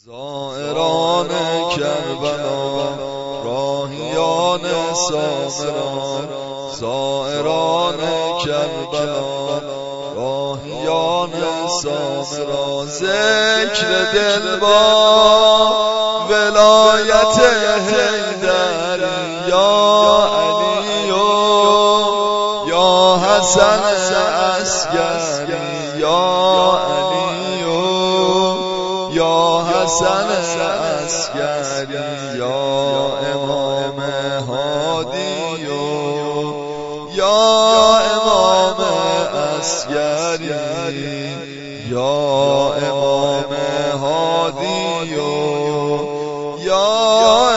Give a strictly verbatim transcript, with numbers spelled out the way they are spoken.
زائران کربلا، راهیان سامران. زائران کربلا، راهیان سامران. ذکر دل با ولایت حیدر، یا علی و یا حسن عسکری، یا علی و یا حسن عسکری، یا امام هادی و یا امام عسکری، یا امام هادی و یا